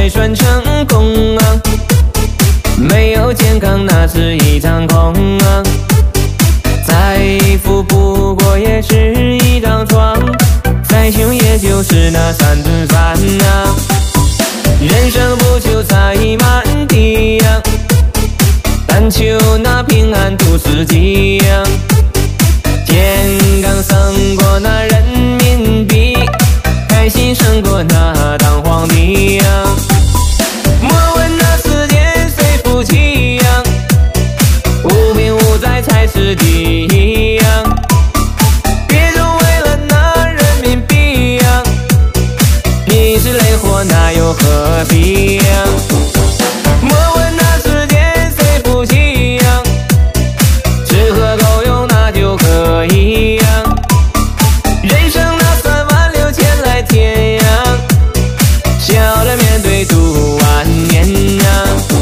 才算成功啊！没有健康那是一场空啊！再富不过也是一张床，再穷也就是那3顿饭啊！人生不求财满地呀，但求那平安度四季呀。健康胜过那人民币，开心胜过那当皇帝呀。莫问那世间谁富气呀，无病无灾才是第一呀。别总为了那人民币呀，你是累活那又何必呀？莫问那世间谁富气呀，吃喝够用那就可以呀。人生那36000来天呀，笑着面对度晚年呀。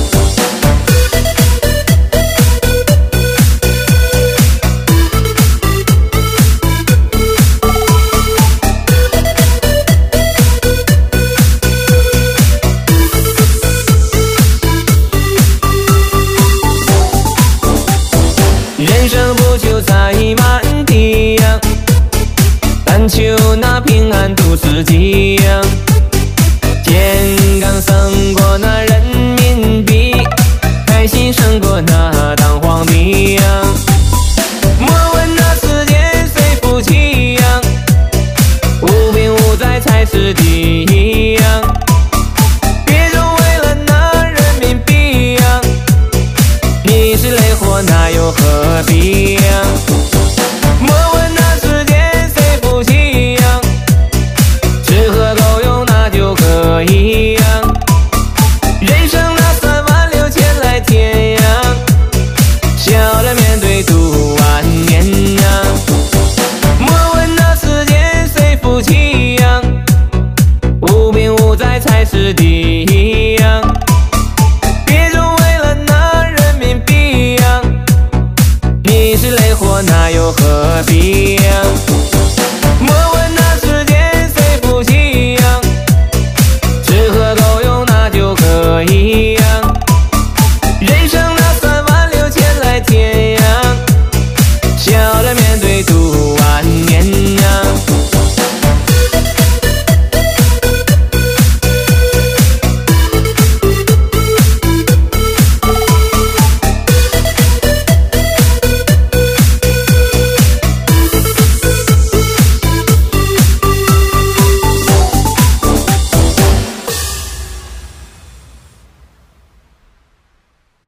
人生不求财满地呀，但求那平安度四季